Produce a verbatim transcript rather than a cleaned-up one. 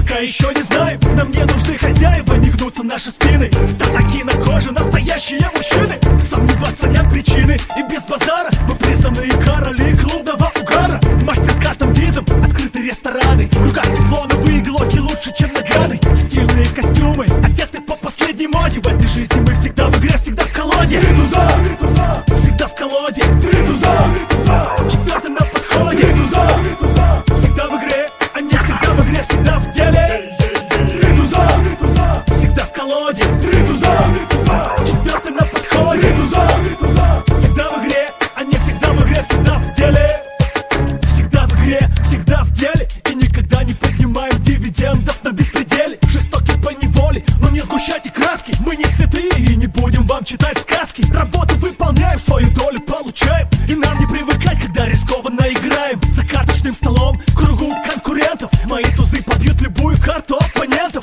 пока еще не знаем. Нам не нужны хозяева, не гнутся наши спины. Да такие на коже настоящие мужчины. Сомневаться нет причины, и без базара мы признанные короли клубного угара. Мастер кастом-визм, открытые рестораны, в руках тефлоновые глоки лучше, чем награды. Стильные костюмы, одеты по последней моде. В этой жизни мы всегда в игре, всегда в колоде. Три туза, всегда в колоде. Три туза, четвертый на подходе. Три туза, всегда в игре, а не всегда в игре, всегда в деле. Три туза, всегда в колоде. Три туза, четвертый на подходе. Три туза, всегда в игре, а не всегда в игре, всегда в деле. Всегда в игре, всегда в деле. И никогда не поднимаем дивидендов на беспределе. Жестоки по неволе, но не сгущайте краски. Мы не святые и не будем вам читать сказки. Работу выполняем, свою долю получаем. И нам не привыкать, когда рискованно играем. За карточным столом, в кругу конкурентов. Мои тузы побьют любую карту оппонентов.